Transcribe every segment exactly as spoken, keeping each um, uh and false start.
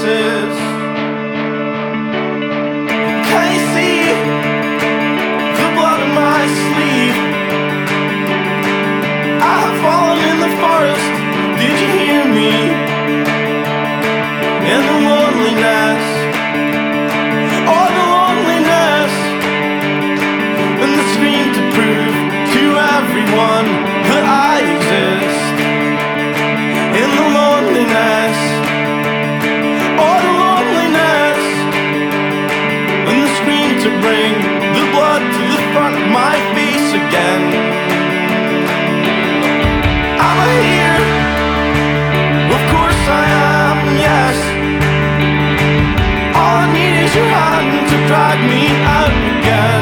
exist. Can you see the blood on my sleeve? I have fallen in the forest, did you hear me? In the loneliness, oh the loneliness, and the scream to prove to everyone that I exist. In the loneliness, oh the loneliness, and the scream to bring the blood to the front of my face again. I'm here, of course I am, yes. All I need is your hand to drag me out again.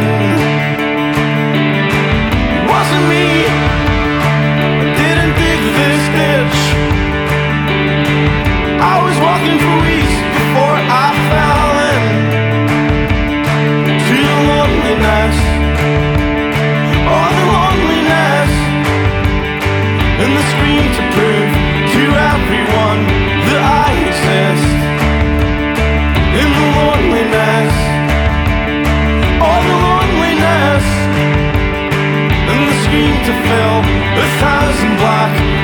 It wasn't me, I didn't dig this ditch. I was walking for weeks before I fell in to the loneliness, oh the loneliness, and the scream to prove to everyone that I exist. In the loneliness, oh the loneliness, and the scream to fill a thousand black